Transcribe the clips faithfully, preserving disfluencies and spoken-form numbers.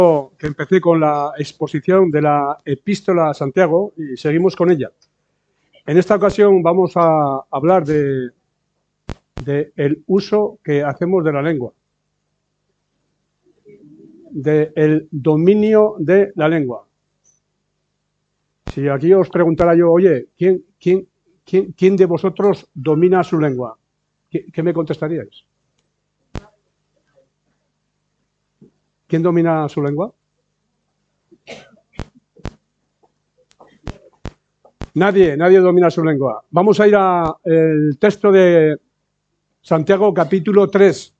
Que empecé con la exposición de la Epístola a Santiago y seguimos con ella. En esta ocasión vamos a hablar de, de el uso que hacemos de la lengua, del dominio de la lengua. Si aquí os preguntara yo, oye, ¿quién, quién, quién, quién de vosotros domina su lengua? ¿Qué, qué me contestaríais? ¿Quién domina su lengua? Nadie, nadie domina su lengua. Vamos a ir al texto de Santiago capítulo tres.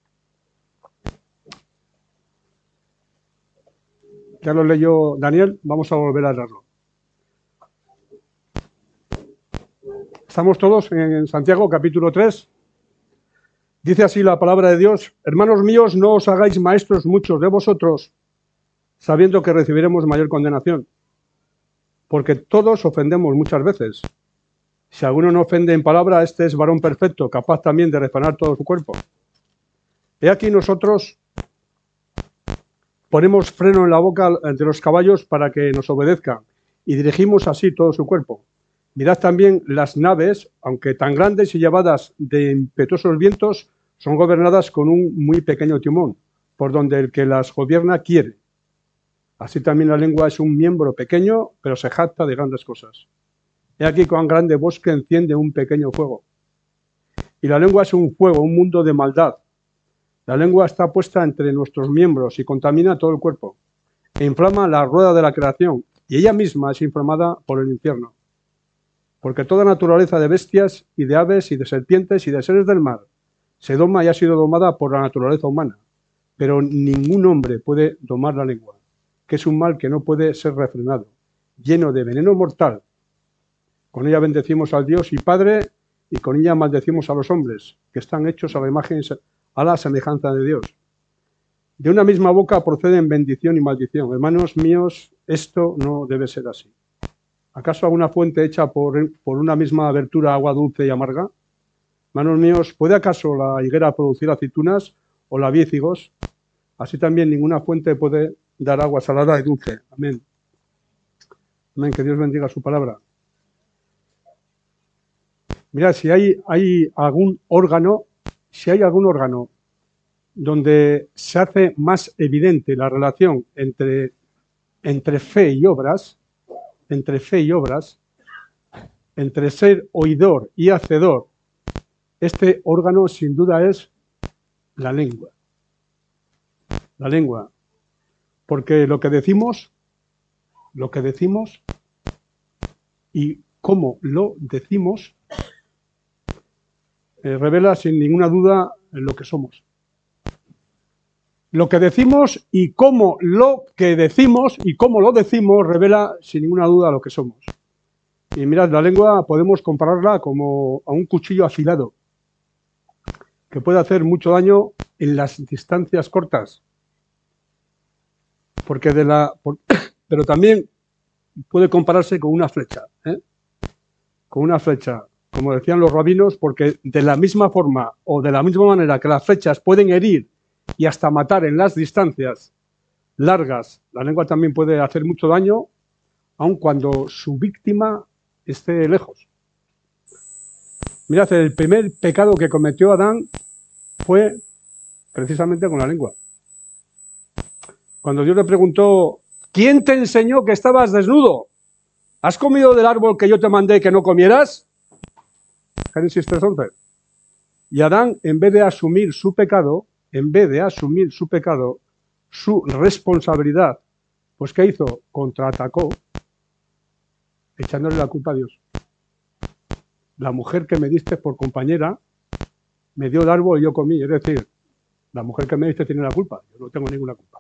Ya lo leyó Daniel, vamos a volver a leerlo. ¿Estamos todos en Santiago capítulo tres? Dice así la palabra de Dios: hermanos míos, no os hagáis maestros muchos de vosotros, sabiendo que recibiremos mayor condenación. Porque todos ofendemos muchas veces. Si alguno no ofende en palabra, este es varón perfecto, capaz también de refrenar todo su cuerpo. He aquí nosotros ponemos freno en la boca de los caballos para que nos obedezcan, y dirigimos así todo su cuerpo. Mirad también las naves, aunque tan grandes y llevadas de impetuosos vientos, son gobernadas con un muy pequeño timón, por donde el que las gobierna quiere. Así también la lengua es un miembro pequeño, pero se jacta de grandes cosas. He aquí cuán grande bosque enciende un pequeño fuego. Y la lengua es un fuego, un mundo de maldad. La lengua está puesta entre nuestros miembros y contamina todo el cuerpo, e inflama la rueda de la creación, y ella misma es inflamada por el infierno. Porque toda naturaleza de bestias y de aves y de serpientes y de seres del mar se doma y ha sido domada por la naturaleza humana, pero ningún hombre puede domar la lengua, que es un mal que no puede ser refrenado, lleno de veneno mortal. Con ella bendecimos al Dios y Padre, y con ella maldecimos a los hombres, que están hechos a la imagen, a la semejanza de Dios. De una misma boca proceden bendición y maldición. Hermanos míos, esto no debe ser así. ¿Acaso alguna fuente hecha por, por una misma abertura agua dulce y amarga? Hermanos míos, ¿puede acaso la higuera producir aceitunas o la vid higos? Así también ninguna fuente puede dar agua salada y dulce. Amén. Amén, que Dios bendiga su palabra. Mirad, si hay, hay algún órgano, si hay algún órgano donde se hace más evidente la relación entre, entre fe y obras, entre fe y obras, entre ser oidor y hacedor, este órgano sin duda es la lengua. La lengua. Porque lo que decimos, lo que decimos y cómo lo decimos eh, revela sin ninguna duda lo que somos. Lo que decimos y cómo lo que decimos y cómo lo decimos revela sin ninguna duda lo que somos. Y mirad, la lengua podemos compararla como a un cuchillo afilado que puede hacer mucho daño en las distancias cortas. Porque de la, por, pero también puede compararse con una flecha, ¿eh? Con una flecha, como decían los rabinos, porque de la misma forma o de la misma manera que las flechas pueden herir y hasta matar en las distancias largas, la lengua también puede hacer mucho daño, aun cuando su víctima esté lejos. Mirad, el primer pecado que cometió Adán fue precisamente con la lengua. Cuando Dios le preguntó, ¿quién te enseñó que estabas desnudo? ¿Has comido del árbol que yo te mandé que no comieras? Génesis tres once. Y Adán, en vez de asumir su pecado, en vez de asumir su pecado, su responsabilidad, pues ¿qué hizo? Contraatacó, echándole la culpa a Dios. La mujer que me diste por compañera me dio el árbol y yo comí. Es decir, la mujer que me diste tiene la culpa. Yo no tengo ninguna culpa.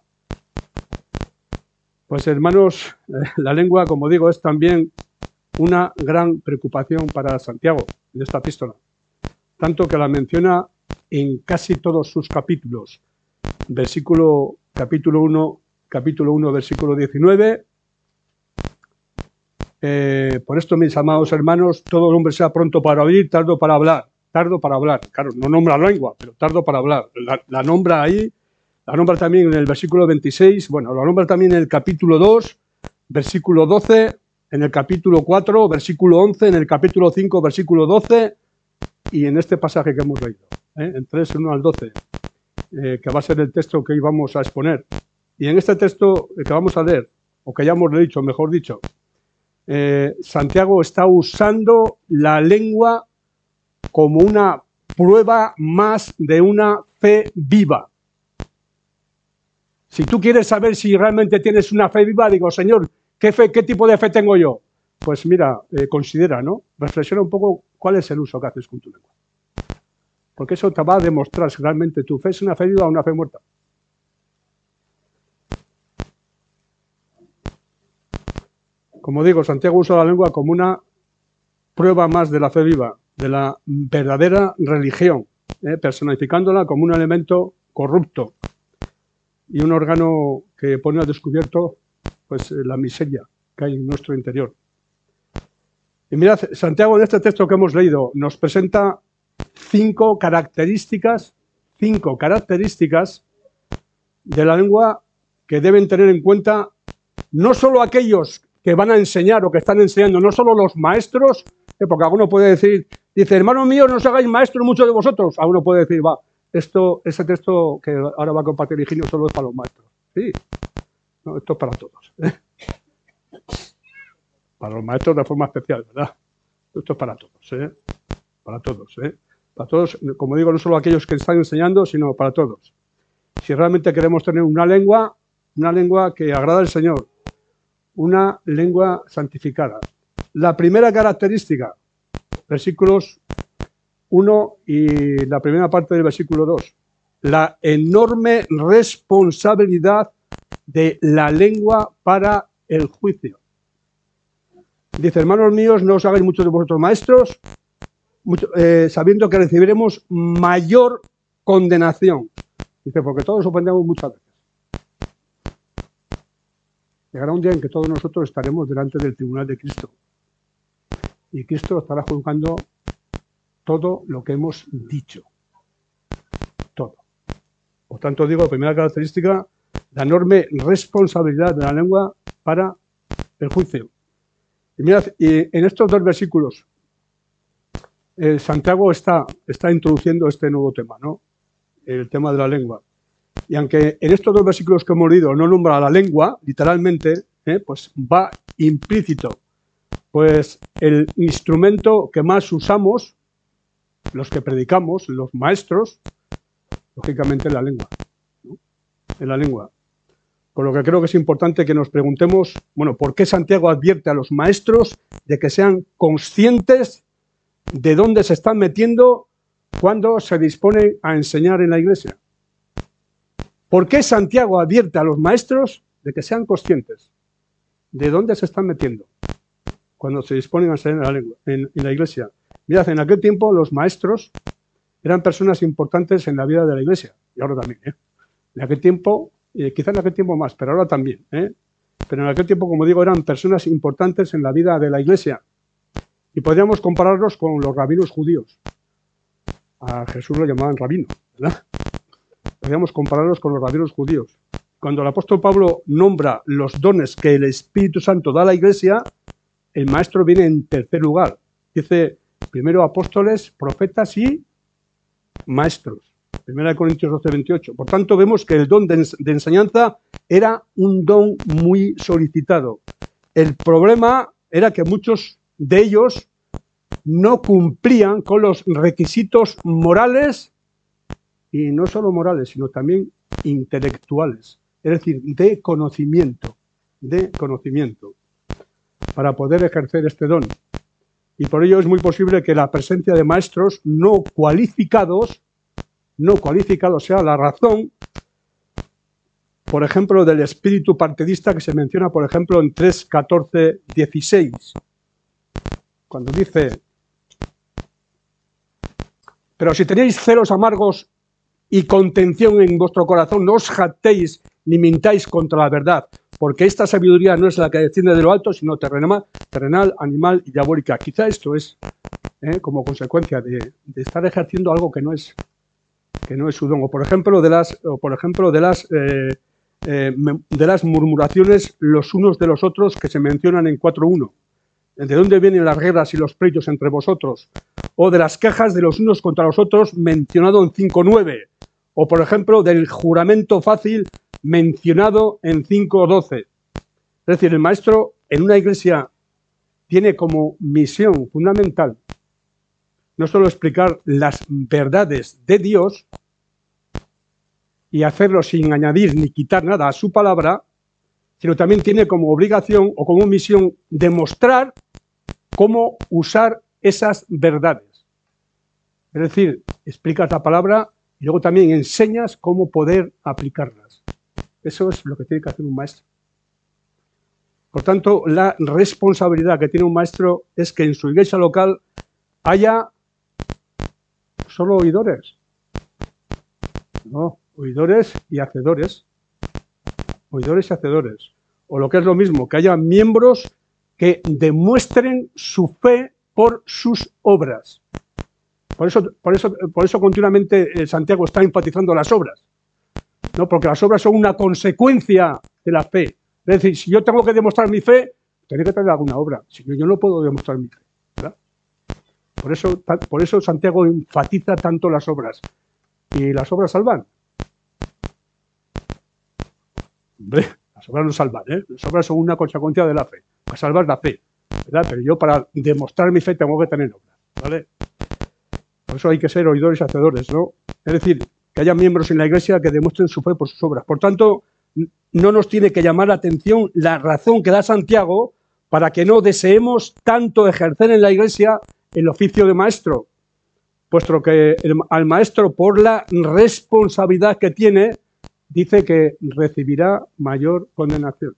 Pues hermanos, la lengua, como digo, es también una gran preocupación para Santiago en esta epístola. Tanto que la menciona en casi todos sus capítulos. Versículo, capítulo uno, capítulo uno, versículo diecinueve. Eh, por esto, mis amados hermanos, todo el hombre sea pronto para oír, tardo para hablar. Tardo para hablar. Claro, no nombra la lengua, pero tardo para hablar. La, la nombra ahí La nombra también en el versículo veintiséis, bueno, la nombra también en el capítulo dos, versículo doce, en el capítulo cuatro, versículo once, en el capítulo cinco, versículo doce, y en este pasaje que hemos leído, ¿eh? en tres, uno al doce, eh, que va a ser el texto que hoy vamos a exponer. Y en este texto que vamos a leer, o que ya hemos dicho, mejor dicho, eh, Santiago está usando la lengua como una prueba más de una fe viva. Si tú quieres saber si realmente tienes una fe viva, digo, Señor, ¿qué fe, qué tipo de fe tengo yo? Pues mira, eh, considera, ¿no? Reflexiona un poco cuál es el uso que haces con tu lengua. Porque eso te va a demostrar si realmente tu fe es una fe viva o una fe muerta. Como digo, Santiago usa la lengua como una prueba más de la fe viva, de la verdadera religión, ¿eh? personificándola como un elemento corrupto y un órgano que pone al descubierto pues, la miseria que hay en nuestro interior. Y mirad, Santiago en este texto que hemos leído nos presenta cinco características, cinco características de la lengua que deben tener en cuenta no solo aquellos que van a enseñar o que están enseñando, no solo los maestros, eh, porque alguno puede decir, dice, hermanos míos, no os hagáis maestros muchos de vosotros. Alguno puede decir, va, esto, ese texto que ahora va a compartir Higinio solo es para los maestros. Sí, no, esto es para todos. ¿eh? Para los maestros de forma especial, ¿verdad? Esto es para todos, ¿eh? Para todos, ¿eh? Para todos, como digo, no solo aquellos que están enseñando, sino para todos. Si realmente queremos tener una lengua, una lengua que agrada al Señor, una lengua santificada. La primera característica, versículos uno y la primera parte del versículo dos, la enorme responsabilidad de la lengua para el juicio. Dice, hermanos míos, no os hagáis muchos de vosotros maestros, mucho, eh, sabiendo que recibiremos mayor condenación. Dice, porque todos ofendemos muchas veces. Llegará un día en que todos nosotros estaremos delante del tribunal de Cristo. Y Cristo estará juzgando todo lo que hemos dicho. Todo. Por tanto, digo, la primera característica, la enorme responsabilidad de la lengua para el juicio. Y mirad, y en estos dos versículos, eh, Santiago está, está introduciendo este nuevo tema, ¿no? El tema de la lengua. Y aunque en estos dos versículos que hemos leído no nombra la lengua, literalmente, eh, pues va implícito. Pues el instrumento que más usamos, los que predicamos, los maestros, lógicamente es la lengua, ¿no? En la lengua. Por lo que creo que es importante que nos preguntemos, bueno, ¿por qué Santiago advierte a los maestros de que sean conscientes de dónde se están metiendo cuando se disponen a enseñar en la iglesia? ¿Por qué Santiago advierte a los maestros de que sean conscientes de dónde se están metiendo cuando se disponen a enseñar en la, lengua, en, en la iglesia? Mirad, en aquel tiempo los maestros eran personas importantes en la vida de la iglesia, y ahora también, ¿eh? En aquel tiempo, eh, quizá en aquel tiempo más, pero ahora también, ¿eh? Pero en aquel tiempo, como digo, eran personas importantes en la vida de la iglesia. Y podríamos compararlos con los rabinos judíos. A Jesús lo llamaban rabino, ¿verdad? Podríamos compararlos con los rabinos judíos. Cuando el apóstol Pablo nombra los dones que el Espíritu Santo da a la iglesia, el maestro viene en tercer lugar. Dice, primero apóstoles, profetas y maestros. Primera de Corintios doce, veintiocho. Por tanto, vemos que el don de, ens de enseñanza era un don muy solicitado. El problema era que muchos de ellos no cumplían con los requisitos morales, y no solo morales, sino también intelectuales, es decir, de conocimiento, de conocimiento, para poder ejercer este don. Y por ello es muy posible que la presencia de maestros no cualificados, no cualificados sea la razón, por ejemplo, del espíritu partidista que se menciona, por ejemplo, en tres, catorce, dieciséis, cuando dice, pero si tenéis celos amargos y contención en vuestro corazón, no os jactéis ni mintáis contra la verdad, porque esta sabiduría no es la que desciende de lo alto, sino terrenal, terrenal animal y diabólica. Quizá esto es eh, como consecuencia de, de estar ejerciendo algo que no es que no es su don. O por ejemplo, de las, o por ejemplo, de las, eh, eh, de las murmuraciones los unos de los otros que se mencionan en cuatro uno. ¿De dónde vienen las guerras y los pleitos entre vosotros? O de las quejas de los unos contra los otros mencionado en cinco nueve. O por ejemplo, del juramento fácil mencionado en cinco doce. Es decir, el maestro en una iglesia tiene como misión fundamental no solo explicar las verdades de Dios y hacerlo sin añadir ni quitar nada a su palabra, sino también tiene como obligación o como misión demostrar cómo usar esas verdades. Es decir, explicas la palabra y luego también enseñas cómo poder aplicarlas. Eso es lo que tiene que hacer un maestro. Por tanto, la responsabilidad que tiene un maestro es que en su iglesia local haya solo oidores. No, oidores y hacedores. Oidores y hacedores. O lo que es lo mismo, que haya miembros que demuestren su fe por sus obras. Por eso, por eso, por eso continuamente Santiago está enfatizando las obras, ¿no? Porque las obras son una consecuencia de la fe. Es decir, si yo tengo que demostrar mi fe, tengo que tener alguna obra. Si no, yo no puedo demostrar mi fe, ¿verdad? Por eso, por eso Santiago enfatiza tanto las obras. ¿Y las obras salvan? Hombre, las obras no salvan, ¿eh? Las obras son una consecuencia de la fe. Para salvar la fe, ¿verdad? Pero yo para demostrar mi fe tengo que tener obras, ¿vale? Por eso hay que ser oidores y hacedores, ¿no? Es decir, que haya miembros en la iglesia que demuestren su fe por sus obras. Por tanto, no nos tiene que llamar la atención la razón que da Santiago para que no deseemos tanto ejercer en la iglesia el oficio de maestro, puesto que el, al maestro, por la responsabilidad que tiene, dice que recibirá mayor condenación.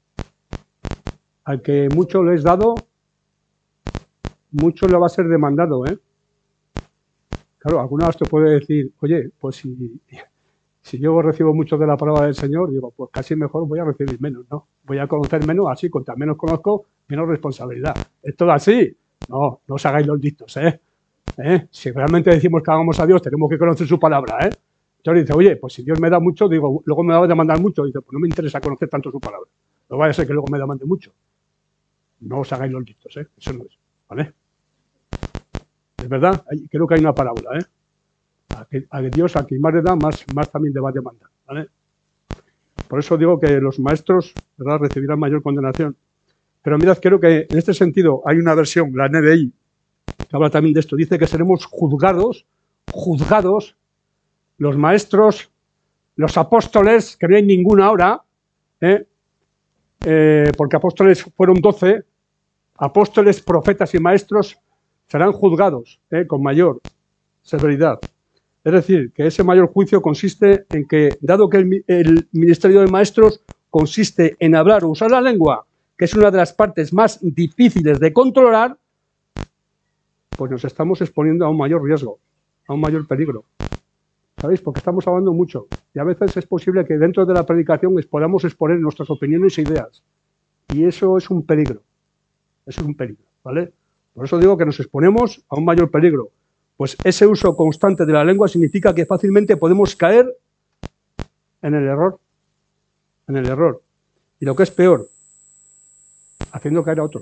Al que mucho le es dado, mucho le va a ser demandado, ¿eh? Claro, alguna vez te puede decir, oye, pues si, si yo recibo mucho de la palabra del Señor, digo, pues casi mejor voy a recibir menos, ¿no? Voy a conocer menos, así, cuanto menos conozco, menos responsabilidad. ¿Es todo así? No, no os hagáis los listos, ¿eh? ¿Eh? Si realmente decimos que hagamos a Dios, tenemos que conocer su palabra, ¿eh? Entonces dice, oye, pues si Dios me da mucho, digo, luego me va a demandar mucho. Dice, pues no me interesa conocer tanto su palabra. No vaya a ser que luego me demande mucho. No os hagáis los listos, ¿eh? Eso no es, ¿vale? Es verdad, creo que hay una parábola, ¿eh? A, que, a Dios, a quien más le da, más, más también le va a demandar, ¿vale? Por eso digo que los maestros, ¿verdad?, recibirán mayor condenación. Pero mirad, creo que en este sentido hay una versión, la N B I, que habla también de esto. Dice que seremos juzgados, juzgados, los maestros, los apóstoles, que no hay ninguna ahora, ¿eh? Eh, porque apóstoles fueron doce, apóstoles, profetas y maestros serán juzgados, ¿eh?, con mayor severidad. Es decir, que ese mayor juicio consiste en que, dado que el, el ministerio de maestros consiste en hablar o usar la lengua, que es una de las partes más difíciles de controlar, pues nos estamos exponiendo a un mayor riesgo, a un mayor peligro. ¿Sabéis? Porque estamos hablando mucho. Y a veces es posible que dentro de la predicación podamos exponer nuestras opiniones e ideas. Y eso es un peligro. Eso es un peligro, ¿vale? Por eso digo que nos exponemos a un mayor peligro. Pues ese uso constante de la lengua significa que fácilmente podemos caer en el error. En el error. Y lo que es peor, haciendo caer a otros.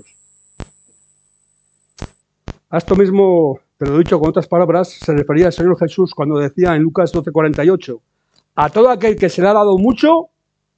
A esto mismo, pero dicho con otras palabras, se refería al Señor Jesús cuando decía en Lucas doce cuarenta y ocho, a todo aquel que se le ha dado mucho,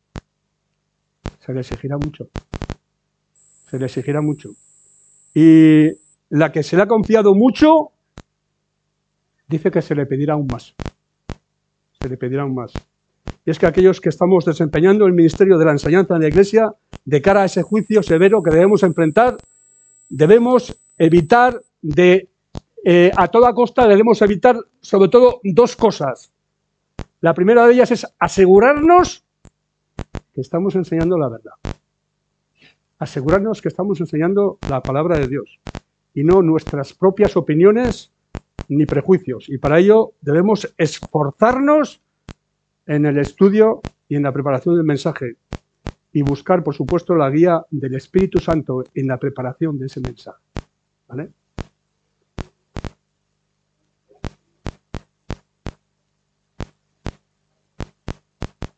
se le exigirá mucho. Se le exigirá mucho. Y la que se le ha confiado mucho, dice que se le pedirá aún más. Se le pedirá aún más. Y es que aquellos que estamos desempeñando el ministerio de la enseñanza en la Iglesia, de cara a ese juicio severo que debemos enfrentar, debemos evitar de, eh, a toda costa, debemos evitar sobre todo dos cosas. La primera de ellas es asegurarnos que estamos enseñando la verdad. Asegurarnos que estamos enseñando la palabra de Dios y no nuestras propias opiniones ni prejuicios. Y para ello debemos esforzarnos en el estudio y en la preparación del mensaje y buscar, por supuesto, la guía del Espíritu Santo en la preparación de ese mensaje. ¿Vale?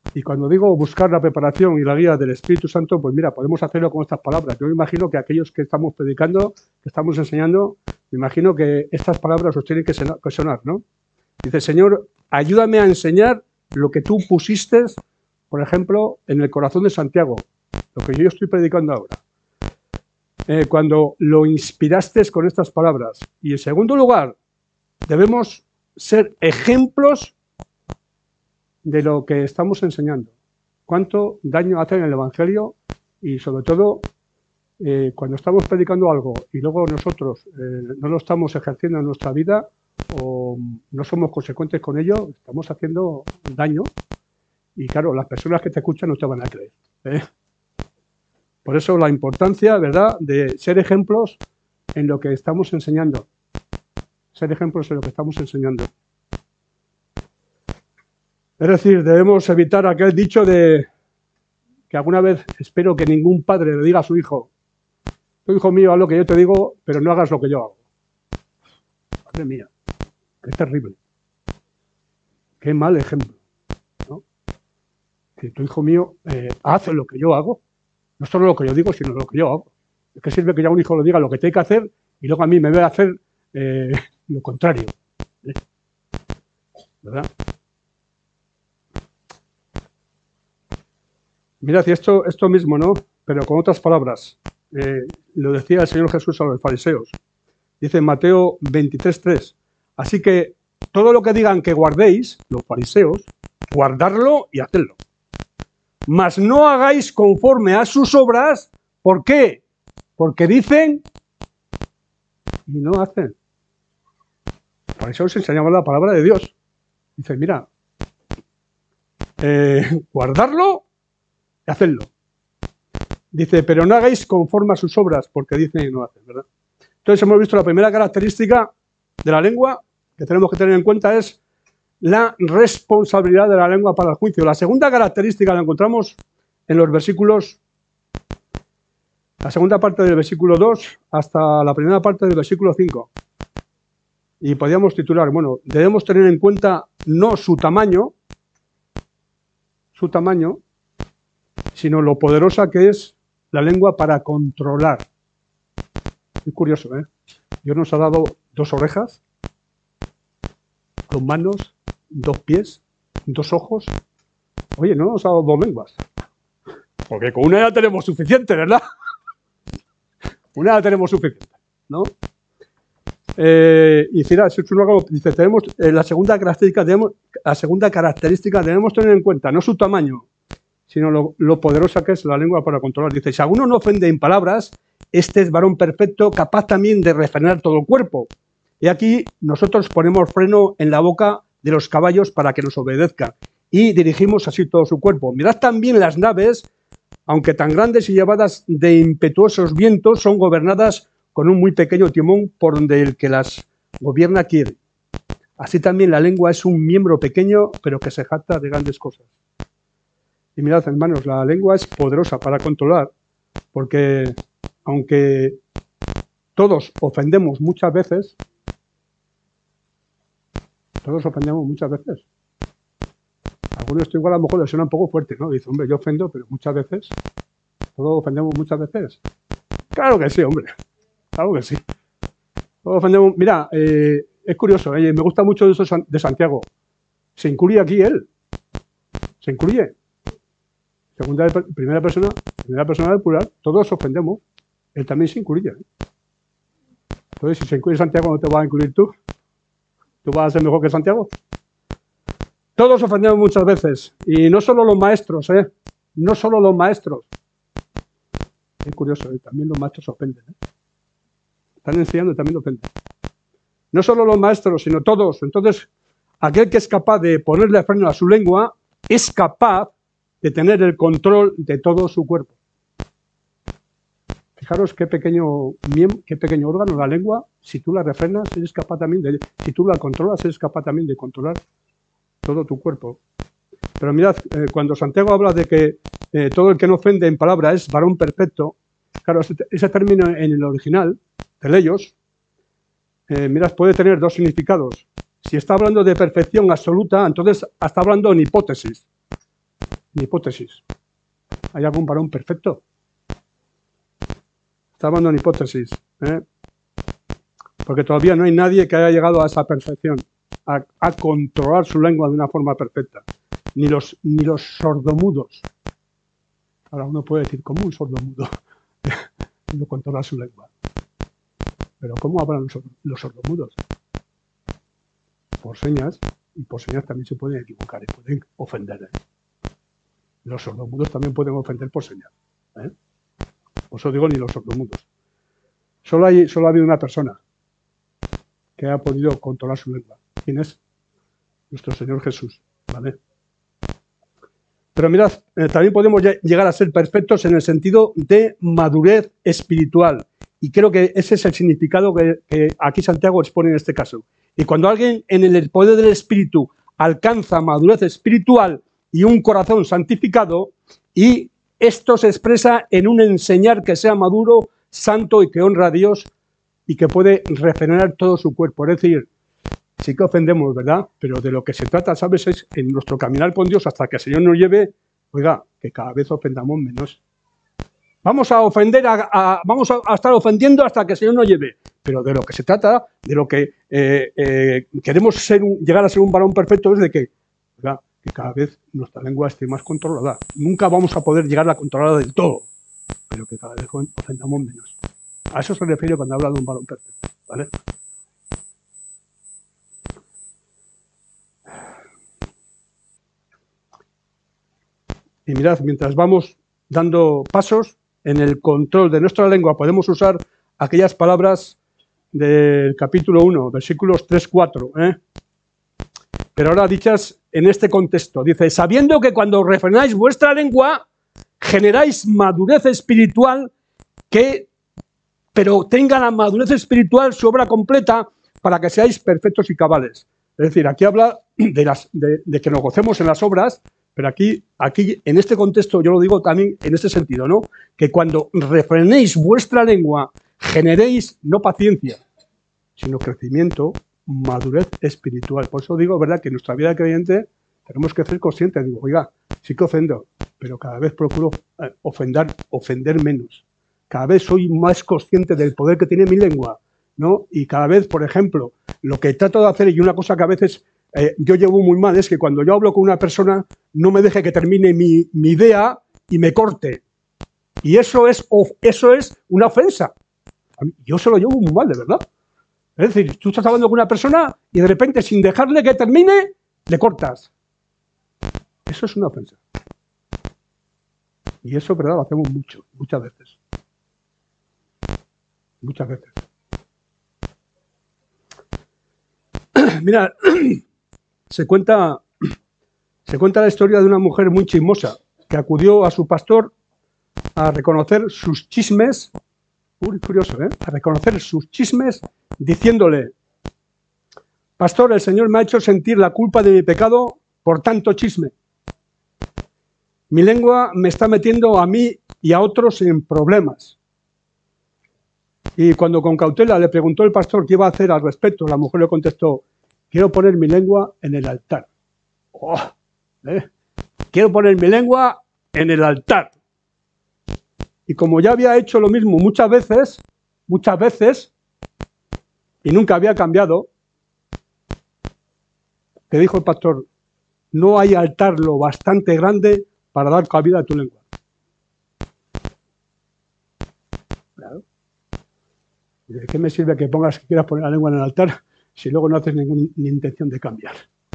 Y cuando digo buscar la preparación y la guía del Espíritu Santo, pues mira, podemos hacerlo con estas palabras. Yo me imagino que aquellos que estamos predicando, que estamos enseñando, me imagino que estas palabras os tienen que sonar, ¿no? Dice, Señor, ayúdame a enseñar lo que tú pusiste, por ejemplo, en el corazón de Santiago, lo que yo estoy predicando ahora. Eh, cuando lo inspiraste con estas palabras. Y en segundo lugar, debemos ser ejemplos de lo que estamos enseñando. Cuánto daño hace en el Evangelio y sobre todo eh, cuando estamos predicando algo y luego nosotros eh, no lo estamos ejerciendo en nuestra vida o no somos consecuentes con ello, estamos haciendo daño y claro, las personas que te escuchan no te van a creer, ¿eh? Por eso la importancia, ¿verdad?, de ser ejemplos en lo que estamos enseñando. Ser ejemplos en lo que estamos enseñando. Es decir, debemos evitar aquel dicho de que alguna vez espero que ningún padre le diga a su hijo, tu hijo mío, haz lo que yo te digo, pero no hagas lo que yo hago. Madre mía, qué terrible. Qué mal ejemplo, ¿no? Que tu hijo mío eh, hace lo que yo hago. No solo lo que yo digo, sino lo que yo hago. Es que sirve que ya un hijo le diga lo que tiene que hacer y luego a mí me ve a hacer eh, lo contrario. ¿Eh? ¿Verdad? Mirad, y esto, esto mismo, ¿no? Pero con otras palabras. Eh, lo decía el Señor Jesús a los fariseos. Dice en Mateo veintitrés tres. Así que todo lo que digan que guardéis, los fariseos, guardarlo y hacerlo. Mas no hagáis conforme a sus obras. ¿Por qué? Porque dicen y no hacen. Los fariseos enseñaban la palabra de Dios. Dice, mira, eh, guardarlo y hacerlo. Dice, pero no hagáis conforme a sus obras, porque dicen y no hacen, ¿verdad? Entonces hemos visto la primera característica de la lengua que tenemos que tener en cuenta es la responsabilidad de la lengua para el juicio. La segunda característica la encontramos en los versículos, la segunda parte del versículo dos hasta la primera parte del versículo cinco. Y podríamos titular, bueno, debemos tener en cuenta no su tamaño, su tamaño, sino lo poderosa que es la lengua para controlar. Es curioso, ¿eh? Dios nos ha dado dos orejas, dos manos, dos pies, dos ojos. Oye, no nos ha dado dos lenguas. Porque con una ya tenemos suficiente, ¿verdad? Una ya tenemos suficiente, ¿no? Eh, y dice, tenemos eh, la segunda característica, tenemos, la segunda característica debemos tener en cuenta no su tamaño, sino lo, lo poderosa que es la lengua para controlar. Dice, si alguno no ofende en palabras, este es varón perfecto, capaz también de refrenar todo el cuerpo. Y aquí nosotros ponemos freno en la boca de los caballos para que nos obedezcan. Y dirigimos así todo su cuerpo. Mirad también las naves, aunque tan grandes y llevadas de impetuosos vientos, son gobernadas con un muy pequeño timón por donde el que las gobierna quiere. Así también la lengua es un miembro pequeño, pero que se jacta de grandes cosas. Y mirad, hermanos, la lengua es poderosa para controlar, porque aunque todos ofendemos muchas veces, todos ofendemos muchas veces. Algunos esto igual a lo mejor les suena un poco fuerte, ¿no? Dice, hombre, yo ofendo, pero muchas veces, todos ofendemos muchas veces. Claro que sí, hombre, claro que sí. Todos ofendemos. Mira, eh, es curioso, eh, me gusta mucho eso de Santiago. Se incluye aquí él, se incluye. Segunda, primera persona, primera persona del plural, todos ofendemos. Él también se incluye. ¿eh? Entonces, si se incluye Santiago, ¿no te vas a incluir tú? ¿Tú vas a ser mejor que Santiago? Todos ofendemos muchas veces. Y no solo los maestros, ¿eh? No solo los maestros. Es curioso, ¿eh? También los maestros ofenden. ¿eh? Están enseñando y también ofenden. No solo los maestros, sino todos. Entonces, aquel que es capaz de ponerle freno a su lengua, es capaz de tener el control de todo su cuerpo. Fijaros qué pequeño, qué pequeño órgano, la lengua, si tú la refrenas, eres capaz también de, si tú la controlas, eres capaz también de controlar todo tu cuerpo. Pero mirad, eh, cuando Santiago habla de que eh, todo el que no ofende en palabra es varón perfecto, claro, ese, ese término en el original, de ellos, eh, mirad, puede tener dos significados. Si está hablando de perfección absoluta, entonces está hablando en hipótesis. Mi hipótesis. ¿Hay algún varón perfecto? Está hablando en hipótesis, ¿eh? Porque todavía no hay nadie que haya llegado a esa perfección, a, a controlar su lengua de una forma perfecta. Ni los, ni los sordomudos. Ahora uno puede decir, ¿cómo un sordomudo no controla su lengua? Pero ¿cómo hablan los, los sordomudos? Por señas, y por señas también se pueden equivocar y pueden ofender. ¿eh? Los sordomudos también pueden ofender por señas. ¿eh? Por eso digo ni los sordomudos. Solo, hay, solo ha habido una persona que ha podido controlar su lengua. ¿Quién es? Nuestro Señor Jesús. ¿Vale? Pero mirad, eh, también podemos llegar a ser perfectos en el sentido de madurez espiritual. Y creo que ese es el significado que, que aquí Santiago expone en este caso. Y cuando alguien en el poder del Espíritu alcanza madurez espiritual y un corazón santificado, y esto se expresa en un enseñar que sea maduro, santo y que honra a Dios y que puede refrenar todo su cuerpo. Es decir, sí que ofendemos, ¿verdad? Pero de lo que se trata, ¿sabes? Es en nuestro caminar con Dios hasta que el Señor nos lleve, oiga, que cada vez ofendamos menos. Vamos a ofender, a, a, vamos a, a estar ofendiendo hasta que el Señor nos lleve. Pero de lo que se trata, de lo que eh, eh, queremos ser un, llegar a ser un varón perfecto, es de que, oiga, que cada vez nuestra lengua esté más controlada. Nunca vamos a poder llegar a controlarla del todo, pero que cada vez ofendamos menos. A eso se refiere cuando habla de un varón perfecto, ¿vale? Y mirad, mientras vamos dando pasos en el control de nuestra lengua, podemos usar aquellas palabras del capítulo uno, versículos tres cuatro, ¿eh? Pero ahora dichas en este contexto. Dice, sabiendo que cuando refrenáis vuestra lengua, generáis madurez espiritual, que, pero tenga la madurez espiritual su obra completa para que seáis perfectos y cabales. Es decir, aquí habla de, las, de, de que nos gocemos en las obras, pero aquí, aquí, en este contexto, yo lo digo también en este sentido, ¿no? Que cuando refrenéis vuestra lengua, generéis no paciencia, sino crecimiento, madurez espiritual. Por eso digo, ¿verdad?, que en nuestra vida de creyente tenemos que ser conscientes. Digo, oiga, sí que ofendo, pero cada vez procuro eh, ofender, ofender menos. Cada vez soy más consciente del poder que tiene mi lengua, ¿no? Y cada vez, por ejemplo, lo que trato de hacer, y una cosa que a veces eh, yo llevo muy mal, es que cuando yo hablo con una persona, no me deje que termine mi, mi idea y me corte. Y eso es, eso es una ofensa. A mí, yo se lo llevo muy mal, de verdad. Es decir, tú estás hablando con una persona y de repente, sin dejarle que termine, le cortas. Eso es una ofensa. Y eso, ¿verdad?, lo hacemos mucho, muchas veces. Muchas veces. Mira, se cuenta, se cuenta la historia de una mujer muy chismosa que acudió a su pastor a reconocer sus chismes, uy, curioso, ¿eh? A reconocer sus chismes, diciéndole, pastor, el Señor me ha hecho sentir la culpa de mi pecado por tanto chisme. Mi lengua me está metiendo a mí y a otros en problemas. Y cuando con cautela le preguntó el pastor qué iba a hacer al respecto, la mujer le contestó, quiero poner mi lengua en el altar. Oh, ¿eh? Quiero poner mi lengua en el altar. Y como ya había hecho lo mismo muchas veces, muchas veces, y nunca había cambiado, le dijo el pastor, no hay altar lo bastante grande para dar cabida a tu lengua. Claro. ¿De qué me sirve que pongas que quieras poner la lengua en el altar si luego no haces ninguna ni intención de cambiar?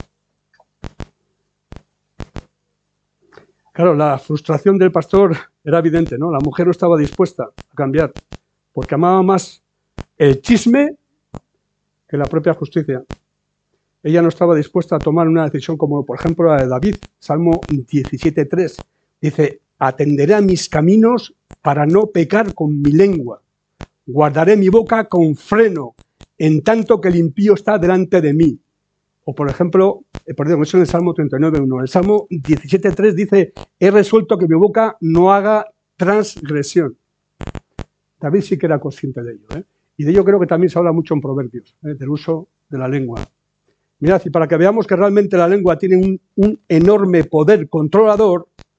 Claro, la frustración del pastor era evidente, ¿no? La mujer no estaba dispuesta a cambiar, porque amaba más el chisme que la propia justicia. Ella no estaba dispuesta a tomar una decisión como, por ejemplo, la de David, Salmo diecisiete tres. Dice, atenderé a mis caminos para no pecar con mi lengua. Guardaré mi boca con freno, en tanto que el impío está delante de mí. O, por ejemplo, eh, perdón, eso en el Salmo treinta y nueve uno. El Salmo diecisiete tres dice, he resuelto que mi boca no haga transgresión. David sí que era consciente de ello, ¿eh? Y de ello creo que también se habla mucho en Proverbios, ¿eh? Del uso de la lengua. Mirad, y para que veamos que realmente la lengua tiene un, un enorme poder controlador,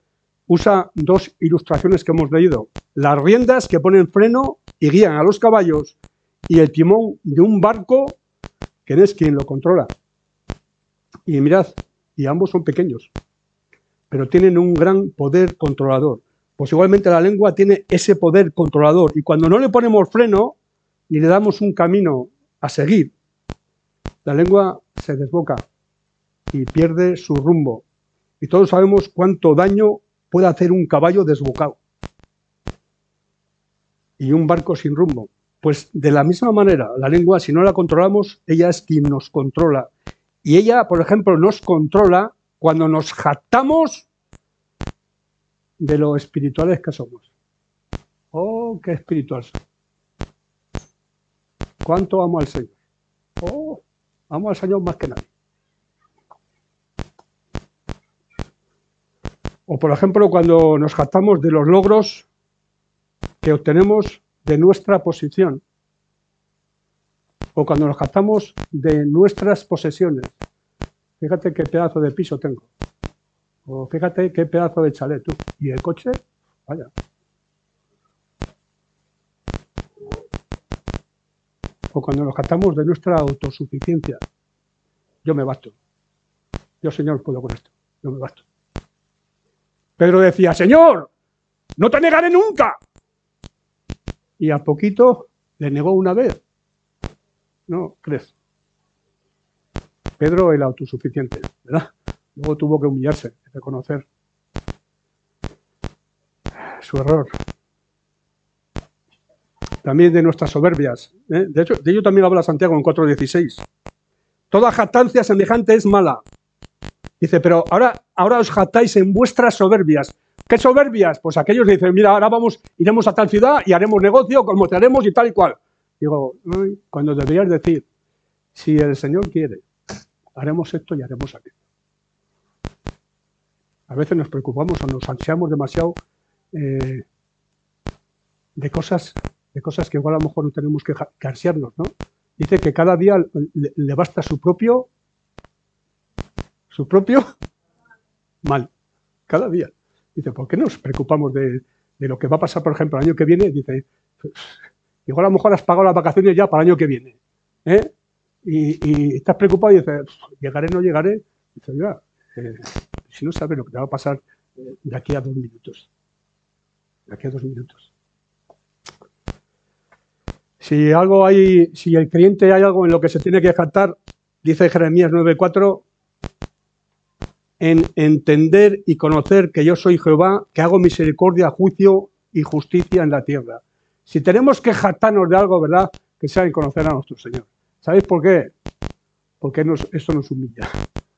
usa dos ilustraciones que hemos leído. Las riendas que ponen freno y guían a los caballos y el timón de un barco que es quien lo controla. Y mirad, y ambos son pequeños, pero tienen un gran poder controlador. Pues igualmente la lengua tiene ese poder controlador y cuando no le ponemos freno ni le damos un camino a seguir, la lengua se desboca y pierde su rumbo. Y todos sabemos cuánto daño puede hacer un caballo desbocado y un barco sin rumbo. Pues de la misma manera, la lengua, si no la controlamos, ella es quien nos controla. Y ella, por ejemplo, nos controla cuando nos jactamos de lo espirituales que somos. Oh, qué espiritual soy. ¿Cuánto amo al Señor? Oh, amo al Señor más que nadie. O, por ejemplo, cuando nos jactamos de los logros que obtenemos de nuestra posición. O cuando nos jactamos de nuestras posesiones. Fíjate qué pedazo de piso tengo. O fíjate qué pedazo de chalet tú. ¿Y el coche? Vaya. O cuando nos jactamos de nuestra autosuficiencia. Yo me basto. Yo, Señor, puedo con esto. Yo me basto. Pedro decía, Señor, no te negaré nunca. Y a poquito le negó una vez. No, crees. Pedro el autosuficiente, ¿verdad? Luego tuvo que humillarse, reconocer su error. También de nuestras soberbias. ¿eh? De hecho, de ello también habla Santiago en cuatro dieciséis. Toda jactancia semejante es mala. Dice, pero ahora, ahora os jactáis en vuestras soberbias. ¿Qué soberbias? Pues aquellos dicen, mira, ahora vamos, iremos a tal ciudad y haremos negocio, conmocionaremos y tal y cual. Digo, cuando deberías decir, si el Señor quiere, haremos esto y haremos aquello. A veces nos preocupamos o nos ansiamos demasiado eh, de cosas, de cosas que igual a lo mejor no tenemos que, que ansiarnos, ¿no? Dice que cada día le, le basta su propio, su propio mal. Cada día. Dice, ¿por qué nos preocupamos de, de lo que va a pasar, por ejemplo, el año que viene? Dice, pues, igual a lo mejor has pagado las vacaciones ya para el año que viene. ¿eh? Y, y estás preocupado y dices, ¿llegaré o no llegaré? Dice, ya, eh, si no sabes lo que te va a pasar eh, de aquí a dos minutos. De aquí a dos minutos. Si algo hay, si el creyente hay algo en lo que se tiene que jactar, dice Jeremías nueve cuatro, en entender y conocer que yo soy Jehová, que hago misericordia, juicio y justicia en la tierra. Si tenemos que jactarnos de algo, ¿verdad? Que sea en conocer a nuestro Señor. ¿Sabéis por qué? Porque nos, esto nos humilla.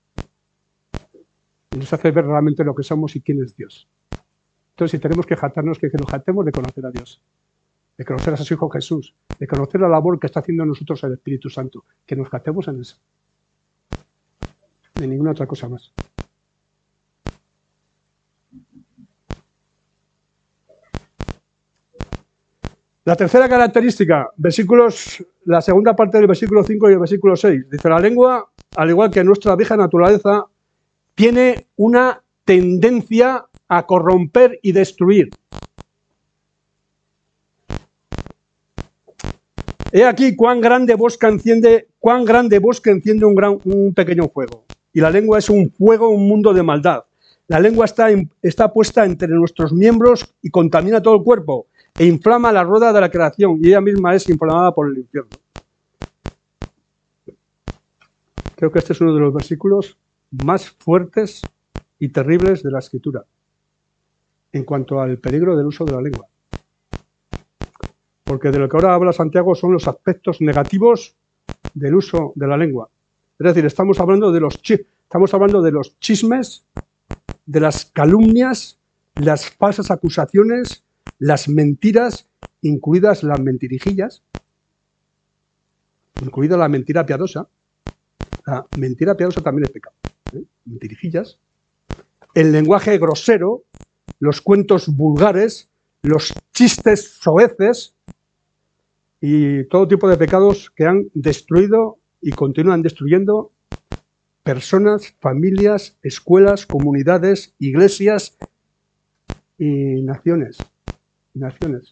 Y nos hace ver realmente lo que somos y quién es Dios. Entonces, si tenemos que jactarnos, que, que nos jactemos de conocer a Dios, de conocer a su Hijo Jesús, de conocer la labor que está haciendo en nosotros el Espíritu Santo, que nos jactemos en eso. De ninguna otra cosa más. La tercera característica, versículos, la segunda parte del versículo cinco y el versículo seis. Dice, la lengua, al igual que nuestra vieja naturaleza, tiene una tendencia a corromper y destruir. He aquí cuán grande bosque enciende, cuán grande bosque enciende un, gran, un pequeño fuego. Y la lengua es un fuego, un mundo de maldad. La lengua está, en, está puesta entre nuestros miembros y contamina todo el cuerpo. E inflama la rueda de la creación, y ella misma es inflamada por el infierno. Creo que este es uno de los versículos más fuertes y terribles de la Escritura, en cuanto al peligro del uso de la lengua. Porque de lo que ahora habla Santiago son los aspectos negativos del uso de la lengua. Es decir, estamos hablando de los, estamos hablando de los chismes, de las calumnias, las falsas acusaciones, las mentiras, incluidas las mentirijillas, incluida la mentira piadosa. La mentira piadosa también es pecado. ¿eh? Mentirijillas. El lenguaje grosero, los cuentos vulgares, los chistes soeces y todo tipo de pecados que han destruido y continúan destruyendo personas, familias, escuelas, comunidades, iglesias y naciones. Y naciones.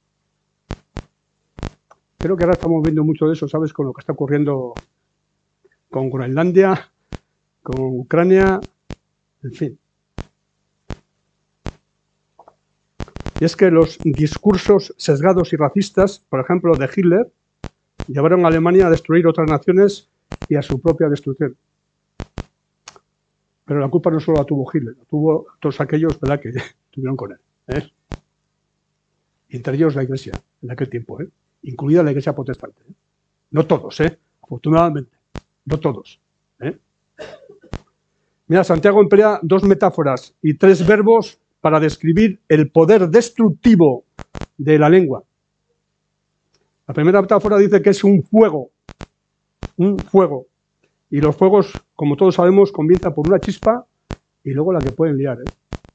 Creo que ahora estamos viendo mucho de eso, ¿sabes? Con lo que está ocurriendo con Groenlandia, con Ucrania, en fin. Y es que los discursos sesgados y racistas, por ejemplo, de Hitler, llevaron a Alemania a destruir otras naciones y a su propia destrucción. Pero la culpa no solo la tuvo Hitler, la tuvo todos aquellos, ¿verdad?, que estuvieron con él, ¿eh? Y entre ellos la Iglesia, en aquel tiempo, ¿eh? Incluida la Iglesia protestante, ¿eh? No todos, ¿eh? Afortunadamente, no todos, ¿eh? Mira, Santiago emplea dos metáforas y tres verbos para describir el poder destructivo de la lengua. La primera metáfora dice que es un fuego, un fuego. Y los fuegos, como todos sabemos, comienzan por una chispa y luego la que pueden liar, ¿eh?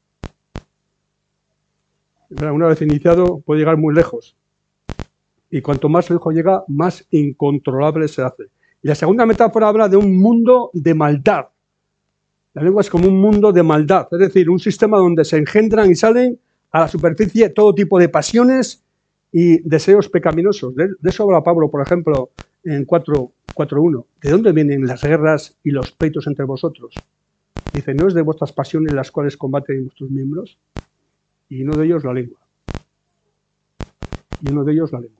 Una vez iniciado puede llegar muy lejos. Y cuanto más lejos llega, más incontrolable se hace. Y la segunda metáfora habla de un mundo de maldad. La lengua es como un mundo de maldad, es decir, un sistema donde se engendran y salen a la superficie todo tipo de pasiones y deseos pecaminosos. De, de eso habla Pablo, por ejemplo, en cuatro uno. ¿De dónde vienen las guerras y los pleitos entre vosotros? Dice, ¿no es de vuestras pasiones las cuales combaten vuestros miembros? Y uno de ellos la lengua. Y uno de ellos la lengua.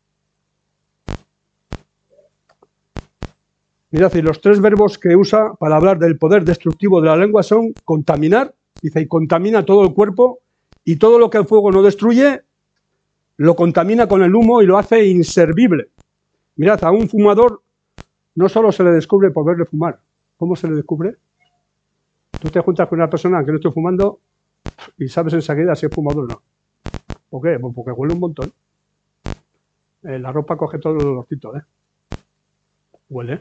Mirad, y los tres verbos que usa para hablar del poder destructivo de la lengua son contaminar, dice, y contamina todo el cuerpo, y todo lo que el fuego no destruye, lo contamina con el humo y lo hace inservible. Mirad, a un fumador no solo se le descubre por verle fumar. ¿Cómo se le descubre? Tú te juntas con una persona que no esté fumando y sabes enseguida si es fumador o no. ¿Por qué? Pues porque huele un montón. Eh, la ropa coge todo el olorcito, ¿eh? Huele.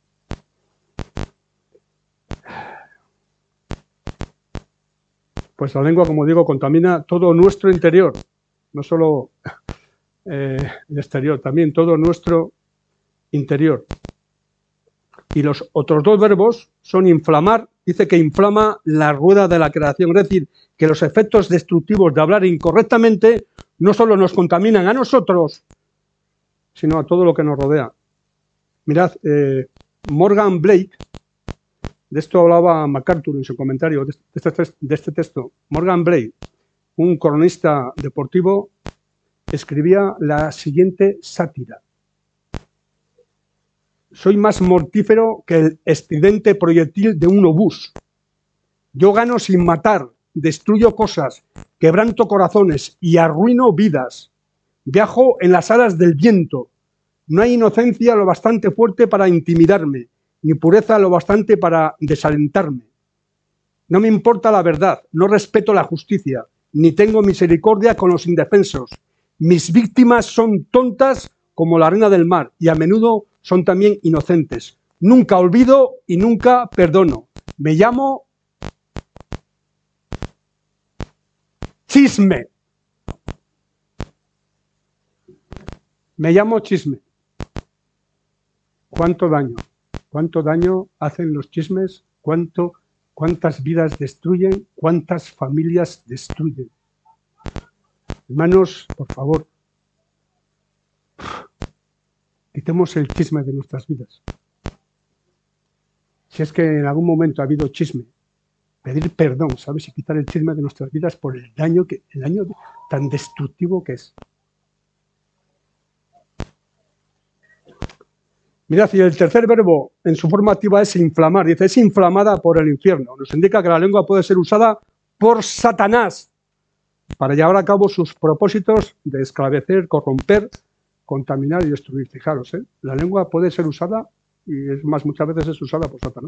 Pues la lengua, como digo, contamina todo nuestro interior, no solo eh, el exterior, también todo nuestro interior. Y los otros dos verbos son inflamar, dice que inflama la rueda de la creación, es decir, que los efectos destructivos de hablar incorrectamente no solo nos contaminan a nosotros, sino a todo lo que nos rodea. Mirad, eh, Morgan Blake, de esto hablaba MacArthur en su comentario de este, de este texto. Morgan Blake, un cronista deportivo, escribía la siguiente sátira. Soy más mortífero que el estridente proyectil de un obús. Yo gano sin matar, destruyo cosas, quebranto corazones y arruino vidas. Viajo en las alas del viento. No hay inocencia lo bastante fuerte para intimidarme, ni pureza lo bastante para desalentarme. No me importa la verdad, no respeto la justicia, ni tengo misericordia con los indefensos. Mis víctimas son tontas como la arena del mar y a menudo son también inocentes. Nunca olvido y nunca perdono. Me llamo Chisme. Me llamo Chisme. ¿Cuánto daño? ¿Cuánto daño hacen los chismes? ¿Cuánto, ¿Cuántas vidas destruyen? ¿Cuántas familias destruyen? Hermanos, por favor, quitemos el chisme de nuestras vidas. Si es que en algún momento ha habido chisme, pedir perdón, ¿sabes? Y quitar el chisme de nuestras vidas por el daño, que, el daño tan destructivo que es. Mirad, y el tercer verbo en su forma activa es inflamar. Dice, es inflamada por el infierno. Nos indica que la lengua puede ser usada por Satanás para llevar a cabo sus propósitos de esclarecer, corromper, contaminar y destruir. Fijaros, ¿eh? La lengua puede ser usada, y es más, muchas veces es usada por Satanás.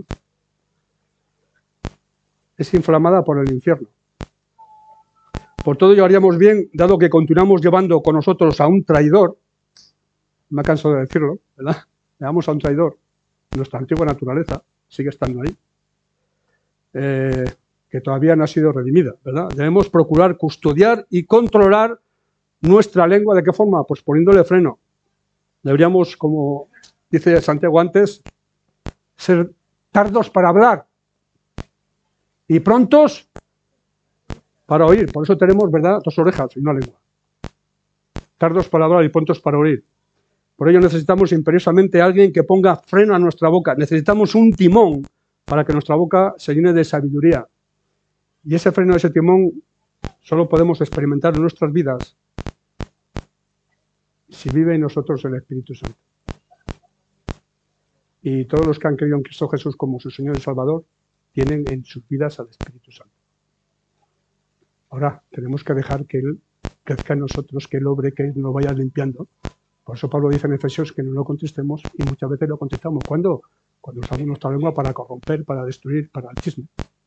Es inflamada por el infierno. Por todo ello haríamos bien, dado que continuamos llevando con nosotros a un traidor, me canso de decirlo, ¿verdad? Llevamos a un traidor, nuestra antigua naturaleza sigue estando ahí, eh, que todavía no ha sido redimida, ¿verdad? Debemos procurar custodiar y controlar nuestra lengua. ¿De qué forma? Pues poniéndole freno. Deberíamos, como dice Santiago antes, ser tardos para hablar y prontos para oír. Por eso tenemos, ¿verdad?, dos orejas y una lengua. Tardos para hablar y prontos para oír. Por ello necesitamos imperiosamente a alguien que ponga freno a nuestra boca. Necesitamos un timón para que nuestra boca se llene de sabiduría. Y ese freno, ese timón, solo podemos experimentar en nuestras vidas si vive en nosotros el Espíritu Santo. Y todos los que han creído en Cristo Jesús como su Señor y Salvador tienen en sus vidas al Espíritu Santo. Ahora tenemos que dejar que Él crezca en nosotros, que Él obre, que Él nos vaya limpiando. Por eso Pablo dice en Efesios que no lo contestemos, y muchas veces lo contestamos. ¿Cuándo? Cuando usamos nuestra lengua para corromper, para destruir, para el chisme.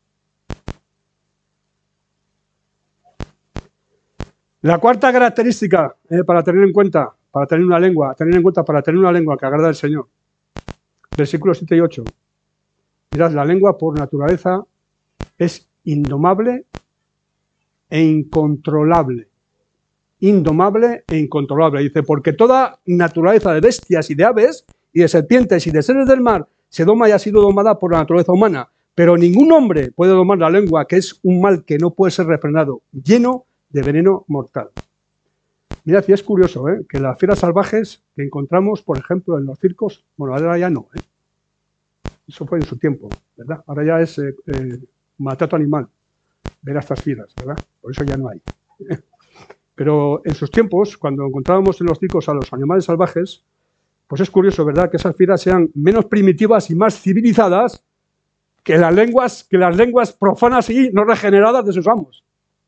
La cuarta característica eh, para tener en cuenta, para tener una lengua, tener en cuenta para tener una lengua que agrada al Señor. Versículos siete y ocho. Mirad, la lengua por naturaleza es indomable e incontrolable. Indomable e incontrolable. Dice, porque toda naturaleza de bestias y de aves y de serpientes y de seres del mar se doma y ha sido domada por la naturaleza humana. Pero ningún hombre puede domar la lengua, que es un mal que no puede ser refrenado, lleno de veneno mortal. Mirad, y es curioso, ¿eh?, que las fieras salvajes que encontramos, por ejemplo, en los circos, bueno, ahora ya no, ¿eh? Eso fue en su tiempo, ¿verdad? Ahora ya es eh, eh, maltrato animal ver a estas fieras, ¿verdad? Por eso ya no hay. Pero en sus tiempos, cuando encontrábamos en los circos a los animales salvajes, pues es curioso, ¿verdad?, que esas fieras sean menos primitivas y más civilizadas que las lenguas, que las lenguas profanas y no regeneradas de sus amos.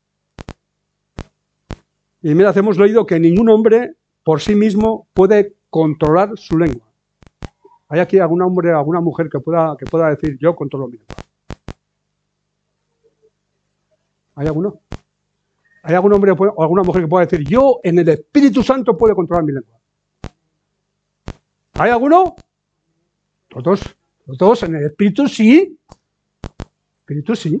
Y mira, hemos leído que ningún hombre por sí mismo puede controlar su lengua. ¿Hay aquí algún hombre, alguna mujer que pueda, que pueda decir, yo controlo mi lengua? ¿Hay alguno? ¿Hay algún hombre o alguna mujer que pueda decir, yo en el Espíritu Santo puedo controlar mi lengua? ¿Hay alguno? Todos, todos en el Espíritu sí. Espíritu sí.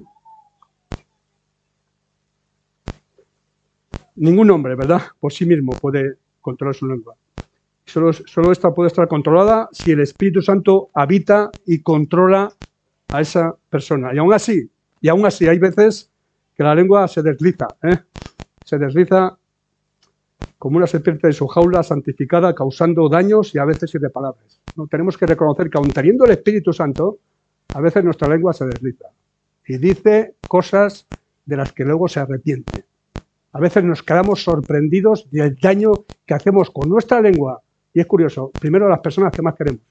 Ningún hombre, ¿verdad?, por sí mismo puede controlar su lengua. Solo, solo esta puede estar controlada si el Espíritu Santo habita y controla a esa persona. Y aún así, y aún así hay veces que la lengua se desliza, ¿eh? Se desliza como una serpiente de su jaula santificada, causando daños y a veces irreparables. ¿No? Tenemos que reconocer que aun teniendo el Espíritu Santo, a veces nuestra lengua se desliza y dice cosas de las que luego se arrepiente. A veces nos quedamos sorprendidos del daño que hacemos con nuestra lengua. Y es curioso, primero las personas que más queremos.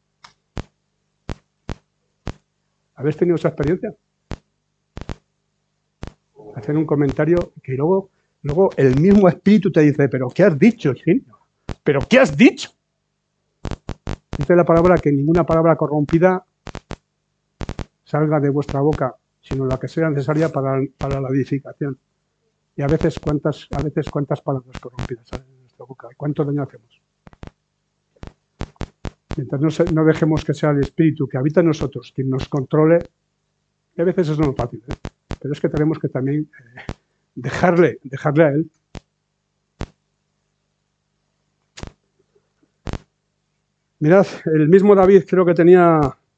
¿Habéis tenido esa experiencia? Hacer un comentario que luego, luego el mismo espíritu te dice, ¿pero qué has dicho, hijo? ¿Pero qué has dicho? Dice la palabra que ninguna palabra corrompida salga de vuestra boca, sino la que sea necesaria para, para la edificación. Y a veces cuántas, a veces cuántas palabras corrompidas salen de nuestra boca, y cuánto daño hacemos. Mientras no, se, no dejemos que sea el Espíritu que habita en nosotros quien nos controle, y a veces eso no es fácil, ¿eh? Pero es que tenemos que también eh, dejarle, dejarle a Él. Mirad, el mismo David creo que tenía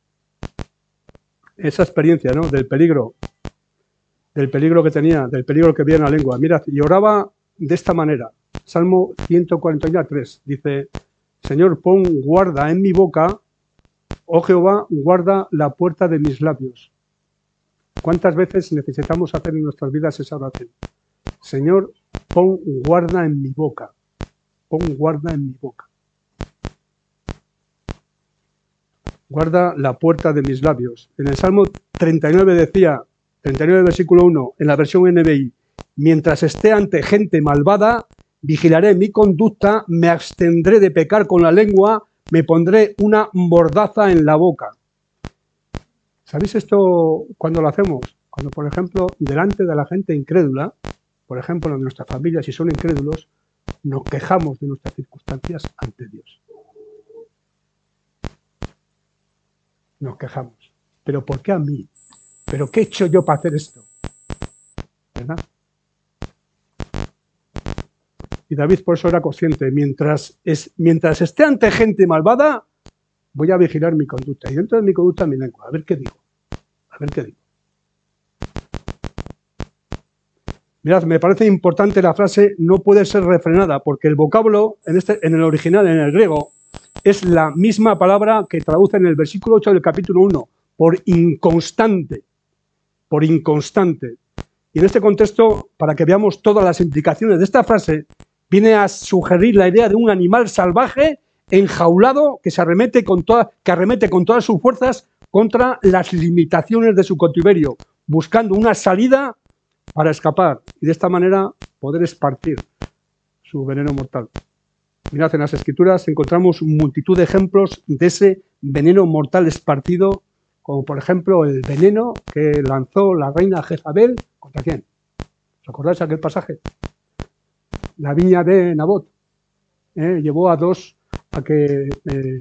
esa experiencia, ¿no?, del peligro, del peligro que tenía, del peligro que había en la lengua. Mirad, y oraba de esta manera. Salmo ciento cuarenta y tres dice, Señor, pon guarda en mi boca, oh Jehová, guarda la puerta de mis labios. ¿Cuántas veces necesitamos hacer en nuestras vidas esa oración? Señor, pon guarda en mi boca, pon guarda en mi boca. Guarda la puerta de mis labios. En el Salmo treinta y nueve decía, treinta y nueve versículo uno, en la versión N B I, mientras esté ante gente malvada, vigilaré mi conducta, me abstendré de pecar con la lengua, me pondré una mordaza en la boca. ¿Sabéis esto cuando lo hacemos? Cuando, por ejemplo, delante de la gente incrédula, por ejemplo, en nuestra familia, si son incrédulos, nos quejamos de nuestras circunstancias ante Dios. Nos quejamos. ¿Pero por qué a mí? ¿Pero qué he hecho yo para hacer esto? ¿Verdad? Y David por eso era consciente, mientras, es, mientras esté ante gente malvada, voy a vigilar mi conducta. Y dentro de mi conducta mi lengua. A ver qué digo. A ver qué digo. Mirad, me parece importante la frase no puede ser refrenada, porque el vocablo en, este, en el original, en el griego, es la misma palabra que traduce en el versículo ocho del capítulo uno, por inconstante, por inconstante. Y en este contexto, para que veamos todas las implicaciones de esta frase, viene a sugerir la idea de un animal salvaje, enjaulado, que, se arremete, con toda, que arremete con todas sus fuerzas contra las limitaciones de su cautiverio, buscando una salida para escapar y de esta manera poder esparcir su veneno mortal. Mirad, en las Escrituras encontramos multitud de ejemplos de ese veneno mortal esparcido, como por ejemplo el veneno que lanzó la reina Jezabel ¿contra quién? ¿Os acordáis de aquel pasaje? La viña de Nabot ¿eh? llevó a dos a que eh,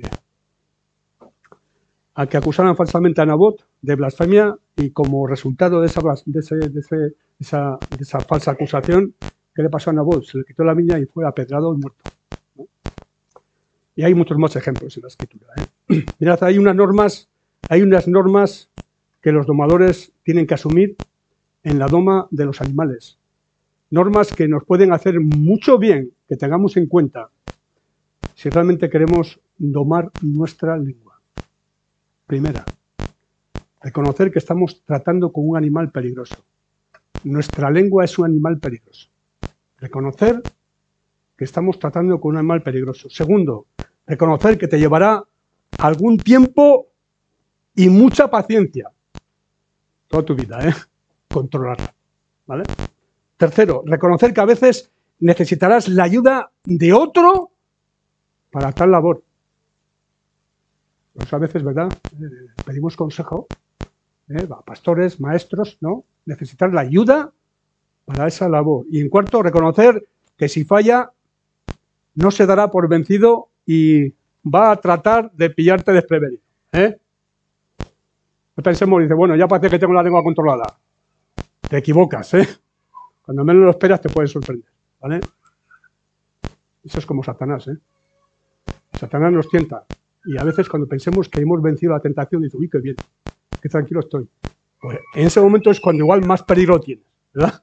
a que acusaran falsamente a Nabot de blasfemia, y como resultado de esa, de ese, de ese, de esa, de esa falsa acusación, ¿qué le pasó a Nabot? Se le quitó la viña y fue apedrado y muerto, ¿no? Y hay muchos más ejemplos en la Escritura, ¿eh? Mirad, hay unas normas, hay unas normas que los domadores tienen que asumir en la doma de los animales. Normas que nos pueden hacer mucho bien, que tengamos en cuenta si realmente queremos domar nuestra lengua. Primera, reconocer que estamos tratando con un animal peligroso. Nuestra lengua es un animal peligroso. Reconocer que estamos tratando con un animal peligroso. Segundo, reconocer que te llevará algún tiempo y mucha paciencia, toda tu vida, ¿eh? Controlarla, ¿vale? Tercero, reconocer que a veces necesitarás la ayuda de otro para tal labor. Pues a veces, ¿verdad? Eh, pedimos consejo, ¿eh? a pastores, maestros, ¿no? Necesitar la ayuda para esa labor. Y en cuarto, reconocer que si falla, no se dará por vencido y va a tratar de pillarte desprevenido, ¿eh? No pensemos, dice, bueno, ya parece que tengo la lengua controlada. Te equivocas, ¿eh? Cuando menos lo esperas te puedes sorprender, ¿vale? Eso es como Satanás, ¿eh? Satanás nos tienta. Y a veces cuando pensemos que hemos vencido la tentación, dice, uy, qué bien, qué tranquilo estoy. Pues en ese momento es cuando igual más peligro tienes, ¿verdad?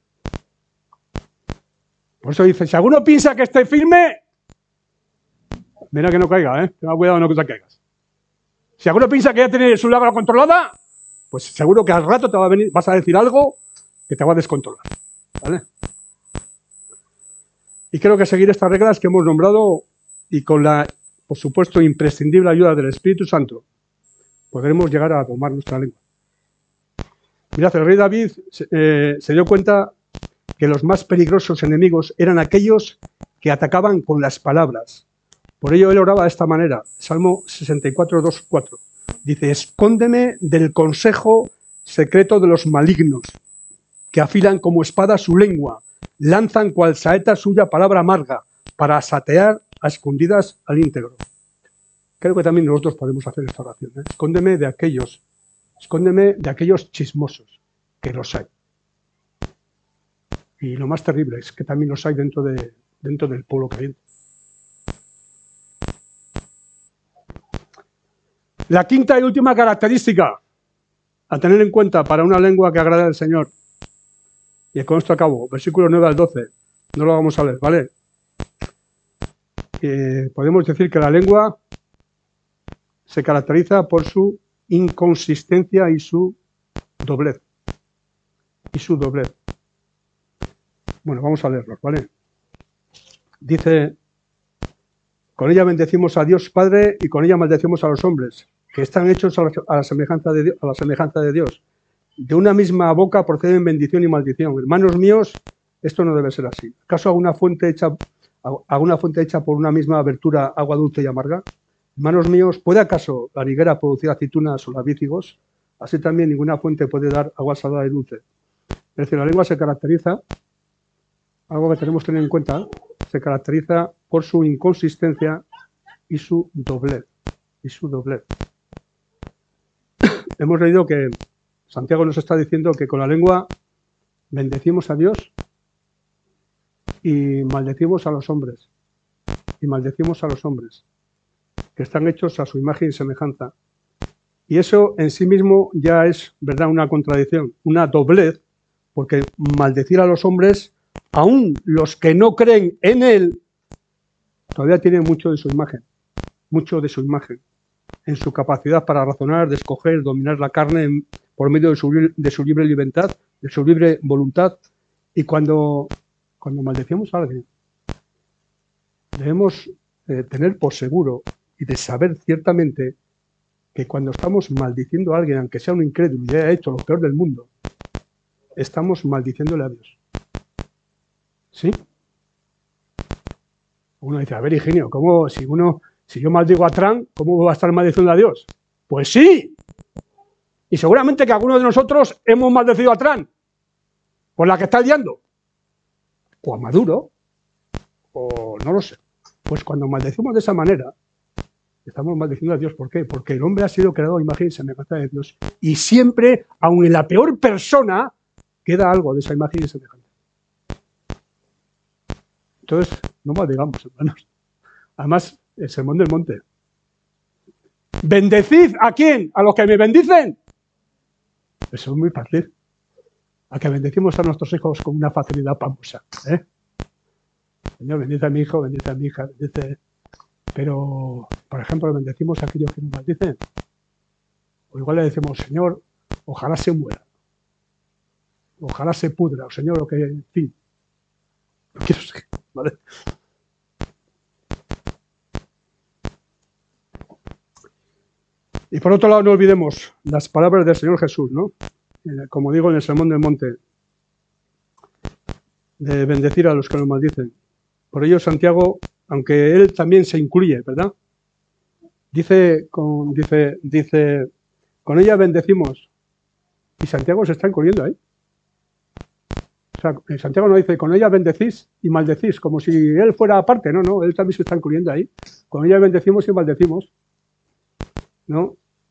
Por eso dice, si alguno piensa que esté firme, mira que no caiga, ¿eh? Tenga cuidado, no que te caigas. Si alguno piensa que ya tiene su lengua controlada, pues seguro que al rato te va a venir, vas a decir algo que te va a descontrolar, ¿vale? Y creo que seguir estas reglas que hemos nombrado y con la, por supuesto, imprescindible ayuda del Espíritu Santo, podremos llegar a domar nuestra lengua. Mirad, el rey David eh, se dio cuenta que los más peligrosos enemigos eran aquellos que atacaban con las palabras. Por ello él oraba de esta manera, Salmo sesenta y cuatro, dos, cuatro. Dice, escóndeme del consejo secreto de los malignos, que afilan como espada su lengua, lanzan cual saeta suya palabra amarga, para satear a escondidas al íntegro. Creo que también nosotros podemos hacer esta oración, ¿eh? Escóndeme de aquellos, escóndeme de aquellos chismosos, que los hay. Y lo más terrible es que también los hay dentro, de, dentro del pueblo creyente. La quinta y última característica a tener en cuenta para una lengua que agrade al Señor. Y con esto acabo, versículo nueve al doce. No lo vamos a leer, ¿vale? Eh, podemos decir que la lengua se caracteriza por su inconsistencia y su doblez. Y su doblez. Bueno, vamos a leerlos, ¿vale? Dice, con ella bendecimos a Dios Padre y con ella maldecimos a los hombres, que están hechos a la, a la, semejanza, de Dios, a la semejanza de Dios. De una misma boca proceden bendición y maldición. Hermanos míos, esto no debe ser así. ¿Acaso alguna fuente hecha, alguna fuente hecha por una misma abertura agua dulce y amarga? Hermanos míos, ¿puede acaso la higuera producir aceitunas o la vid higos? Así también ninguna fuente puede dar agua salada y dulce. Es decir, la lengua se caracteriza, algo que tenemos que tener en cuenta, se caracteriza por su inconsistencia y su doblez. Y su doblez. Hemos leído que Santiago nos está diciendo que con la lengua bendecimos a Dios y maldecimos a los hombres. Y maldecimos a los hombres, que están hechos a su imagen y semejanza. Y eso en sí mismo ya es, ¿verdad?, una contradicción, una doblez, porque maldecir a los hombres, aún los que no creen en Él, todavía tienen mucho de su imagen, mucho de su imagen, en su capacidad para razonar, de escoger, dominar la carne en, por medio de su, de su libre libertad, de su libre voluntad. Y cuando, cuando maldecimos a alguien, debemos eh, tener por seguro y de saber ciertamente que cuando estamos maldiciendo a alguien, aunque sea un incrédulo y haya hecho lo peor del mundo, estamos maldiciéndole a Dios. ¿Sí? Uno dice, a ver, Higinio, ¿cómo, si uno, si yo maldigo a Trump, ¿cómo va a estar maldiciendo a Dios? Pues sí. Y seguramente que algunos de nosotros hemos maldecido a Trump por la que está liando. O a Maduro, o no lo sé. Pues cuando maldecimos de esa manera, estamos maldiciendo a Dios. ¿Por qué? Porque el hombre ha sido creado a imagen y semejanza de Dios. Y siempre, aun en la peor persona, queda algo de esa imagen y semejanza. Entonces, no maldigamos, hermanos. Además, el sermón del monte. ¿Bendecid a quién? ¿A los que me bendicen? Eso es muy fácil. A que bendecimos a nuestros hijos con una facilidad famosa. ¿eh? Señor, bendice a mi hijo, bendice a mi hija, bendice... Pero, por ejemplo, bendecimos a aquellos que nos maldicen. O igual le decimos, Señor, ojalá se muera. Ojalá se pudra. O Señor, lo que... En fin. No quiero ser... ¿Vale? Y por otro lado, no olvidemos las palabras del Señor Jesús, ¿no? Como digo en el Sermón del Monte, de bendecir a los que nos maldicen. Por ello, Santiago, aunque él también se incluye, ¿verdad? Dice, con, dice, dice, con ella bendecimos. Y Santiago se está incluyendo ahí. O sea, Santiago no dice, con ella bendecís y maldecís, como si él fuera aparte. No, no, él también se está incluyendo ahí. Con ella bendecimos y maldecimos. ¿No?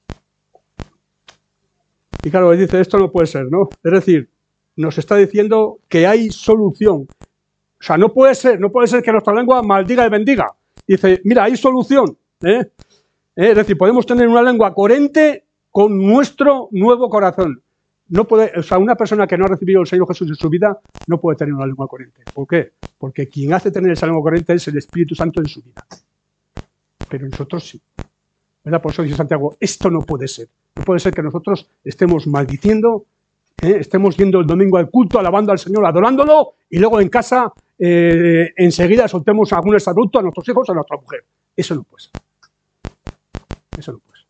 Y claro, él dice, esto no puede ser, ¿no? Es decir, nos está diciendo que hay solución. O sea, no puede ser, no puede ser que nuestra lengua maldiga y bendiga. Dice, mira, hay solución. ¿eh? ¿Eh? Es decir, podemos tener una lengua coherente con nuestro nuevo corazón. No puede, o sea, una persona que no ha recibido el Señor Jesús en su vida no puede tener una lengua coherente. ¿Por qué? Porque quien hace tener esa lengua coherente es el Espíritu Santo en su vida. Pero nosotros sí. ¿Verdad? Por eso dice Santiago, esto no puede ser. No puede ser que nosotros estemos maldiciendo, ¿eh? estemos yendo el domingo al culto, alabando al Señor, adorándolo, y luego en casa eh, enseguida soltemos algún exabrupto a nuestros hijos o a nuestra mujer. Eso no puede ser. Eso no puede ser.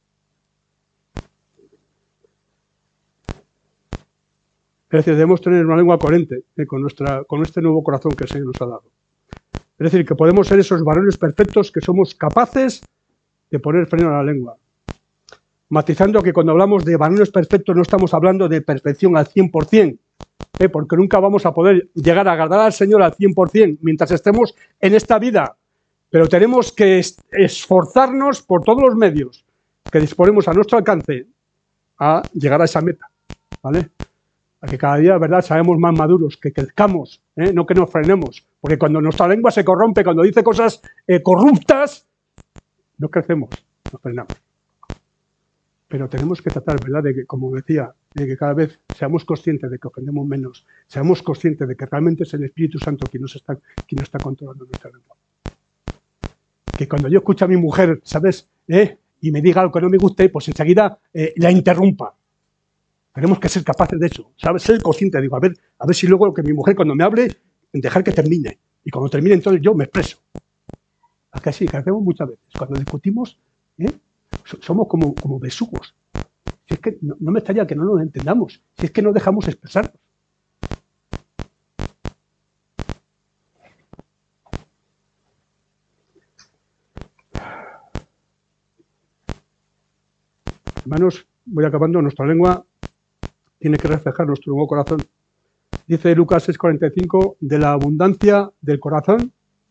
Es decir, debemos tener una lengua coherente ¿eh? con, nuestra, con este nuevo corazón que el Señor nos ha dado. Es decir, que podemos ser esos varones perfectos que somos capaces de poner freno a la lengua. Matizando que cuando hablamos de varones perfectos no estamos hablando de perfección al cien por cien, ¿eh? porque nunca vamos a poder llegar a agradar al Señor al cien por cien mientras estemos en esta vida. Pero tenemos que esforzarnos por todos los medios que disponemos a nuestro alcance a llegar a esa meta. ¿Vale? A que cada día, ¿verdad?, seamos más maduros, que crezcamos, ¿eh? no que nos frenemos. Porque cuando nuestra lengua se corrompe, cuando dice cosas eh, corruptas, no crecemos, nos frenamos. Pero tenemos que tratar, ¿verdad?, de que, como decía, de que cada vez seamos conscientes de que ofendemos menos, seamos conscientes de que realmente es el Espíritu Santo quien nos está, quien nos está controlando nuestra lengua. Que cuando yo escucho a mi mujer, ¿sabes?, ¿eh? y me diga algo que no me guste, pues enseguida eh, la interrumpa. Tenemos que ser capaces de eso, ¿sabes? Ser conscientes, digo, a ver, a ver si luego que mi mujer cuando me hable, dejar que termine. Y cuando termine, entonces yo me expreso. Acá sí, que hacemos muchas veces. Cuando discutimos, ¿eh? somos como, como besugos. Si es que no, no me extraña que no nos entendamos, si es que no dejamos expresarnos. Hermanos, voy acabando. Nuestra lengua tiene que reflejar nuestro nuevo corazón. Dice Lucas seis cuarenta y cinco, de la abundancia del corazón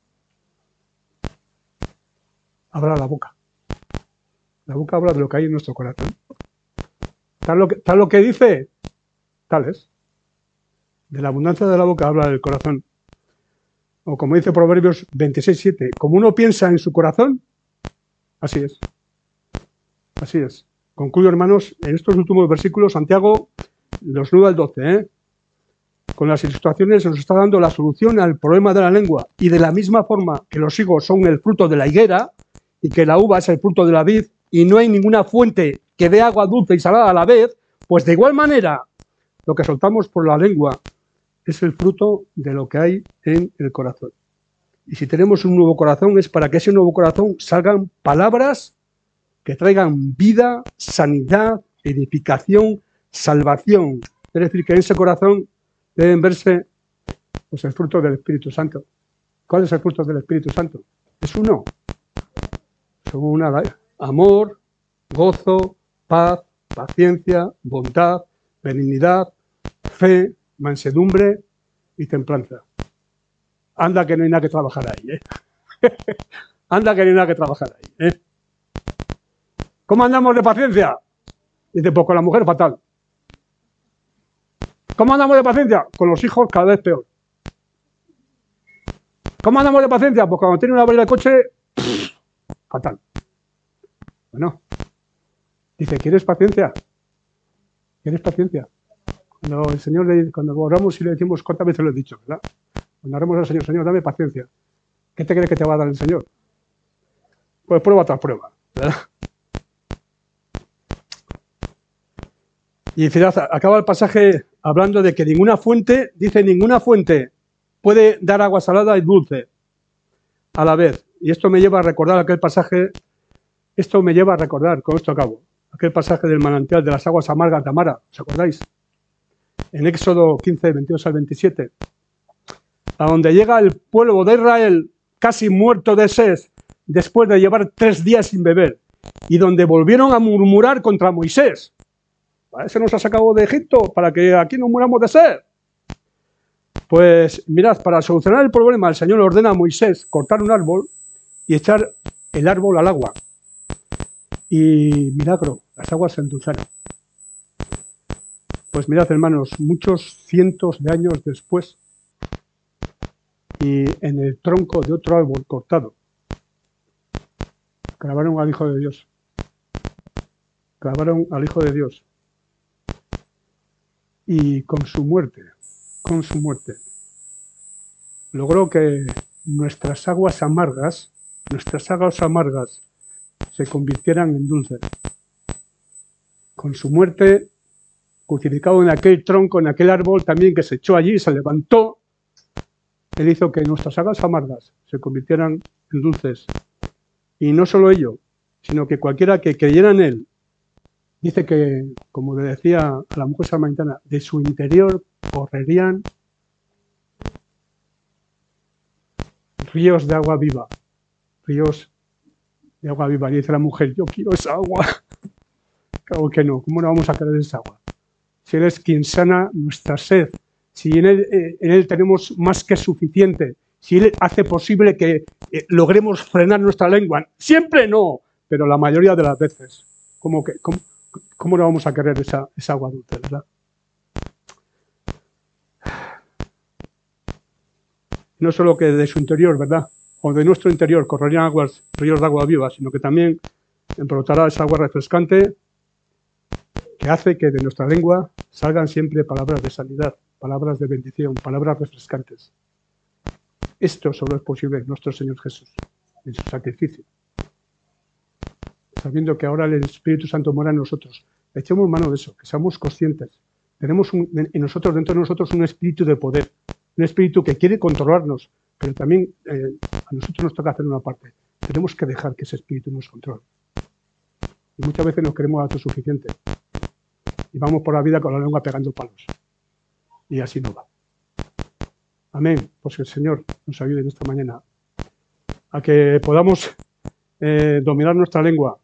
habla la boca. La boca habla de lo que hay en nuestro corazón. Tal lo que, tal lo que dice, tal es. De la abundancia de la boca habla del corazón. O como dice Proverbios veintiséis siete, como uno piensa en su corazón, así es. Así es. Concluyo, hermanos, en estos últimos versículos, Santiago, los nueve al doce, ¿eh? con las ilustraciones nos está dando la solución al problema de la lengua. Y de la misma forma que los higos son el fruto de la higuera y que la uva es el fruto de la vid y no hay ninguna fuente que dé agua dulce y salada a la vez, pues de igual manera lo que soltamos por la lengua es el fruto de lo que hay en el corazón. Y si tenemos un nuevo corazón es para que ese nuevo corazón salgan palabras que traigan vida, sanidad, edificación, salvación. Es decir, que en ese corazón deben verse pues, el fruto del Espíritu Santo. ¿Cuál es el fruto del Espíritu Santo? Es uno. Son una, amor, gozo, paz, paciencia, bondad, benignidad, fe, mansedumbre y templanza. Anda que no hay nada que trabajar ahí, ¿eh? Anda que no hay nada que trabajar ahí, ¿eh? ¿Cómo andamos de paciencia? Dice, pues con la mujer fatal. ¿Cómo andamos de paciencia? Con los hijos cada vez peor. ¿Cómo andamos de paciencia? Pues cuando tiene una avería de coche, pff, fatal. Bueno, dice, ¿quieres paciencia? ¿Quieres paciencia? Cuando el Señor le, cuando oramos y le decimos, ¿cuántas veces lo he dicho, verdad? Cuando oramos al Señor, Señor, dame paciencia. ¿Qué te crees que te va a dar el Señor? Pues prueba tras prueba, ¿verdad? Y fíjate, acaba el pasaje hablando de que ninguna fuente, dice, ninguna fuente puede dar agua salada y dulce a la vez. Y esto me lleva a recordar aquel pasaje, esto me lleva a recordar, con esto acabo, aquel pasaje del manantial de las aguas amargas de Amara, ¿os acordáis? En Éxodo quince, veintidós al veintisiete, a donde llega el pueblo de Israel casi muerto de sed, después de llevar tres días sin beber, y donde volvieron a murmurar contra Moisés. Ese nos ha sacado de Egipto para que aquí no muramos de sed. Pues mirad, para solucionar el problema, el Señor ordena a Moisés cortar un árbol y echar el árbol al agua. Y milagro, las aguas se endulzaron. Pues mirad, hermanos, muchos cientos de años después, y en el tronco de otro árbol cortado, clavaron al Hijo de Dios. Clavaron al Hijo de Dios. Y con su muerte, con su muerte, logró que nuestras aguas amargas, nuestras aguas amargas se convirtieran en dulces. Con su muerte, crucificado en aquel tronco, en aquel árbol también que se echó allí, se levantó, él hizo que nuestras aguas amargas se convirtieran en dulces. Y no solo ello, sino que cualquiera que creyera en él, dice que, como le decía a la mujer samaritana, de su interior correrían ríos de agua viva, ríos de agua viva. Y dice la mujer, yo quiero esa agua. Claro que no, ¿cómo no vamos a querer esa agua? Si Él es quien sana nuestra sed, si en Él, eh, en él tenemos más que suficiente, si Él hace posible que eh, logremos frenar nuestra lengua, siempre no, pero la mayoría de las veces, ¿cómo que, cómo, cómo no vamos a querer esa, esa agua dulce, verdad? No solo que de su interior, ¿verdad? O de nuestro interior correrían aguas, ríos de agua viva, sino que también brotará esa agua refrescante que hace que de nuestra lengua salgan siempre palabras de sanidad, palabras de bendición, palabras refrescantes. Esto solo es posible en nuestro Señor Jesús, en su sacrificio. Sabiendo que ahora el Espíritu Santo mora en nosotros. Echemos mano de eso, que seamos conscientes. Tenemos un, en nosotros, dentro de nosotros, un espíritu de poder, un espíritu que quiere controlarnos, pero también eh, a nosotros nos toca hacer una parte. Tenemos que dejar que ese espíritu nos controle. Y muchas veces nos creemos autosuficientes. Y vamos por la vida con la lengua pegando palos. Y así no va. Amén. Pues que el Señor nos ayude en esta mañana a que podamos eh, dominar nuestra lengua